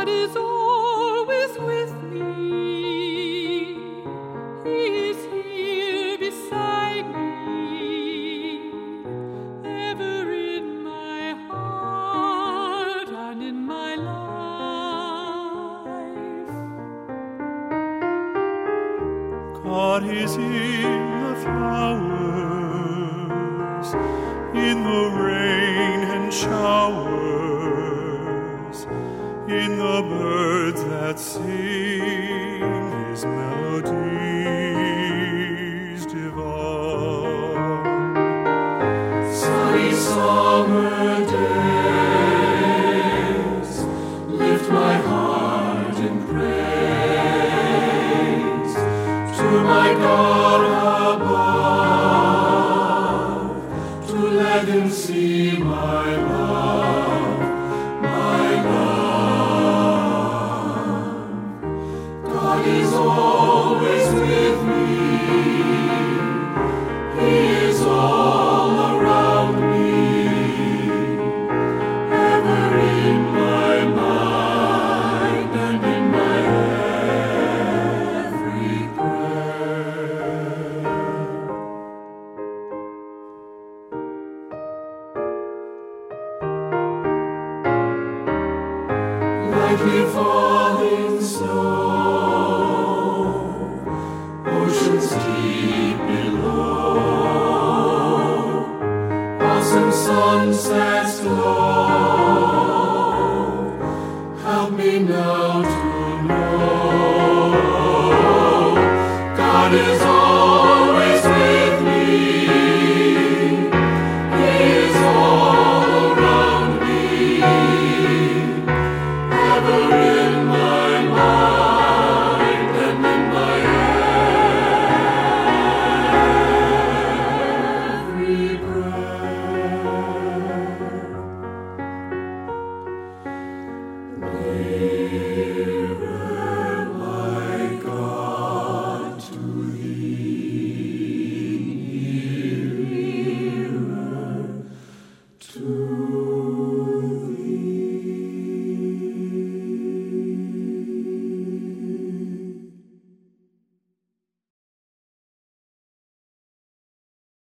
God is always with me. He is here beside me, ever in my heart and in my life. God is in the flowers, in the rain and showers, in the birds that sing His melodies divine. Sunny summer days lift my heart in praise to my God above, to let Him see my love, my love. God is always with me. He is all around me, ever in my mind and in my every prayer. Lightly falling snow, oceans deep below, awesome sunsets glow. Help me now to know God is always with me. He is all around me, ever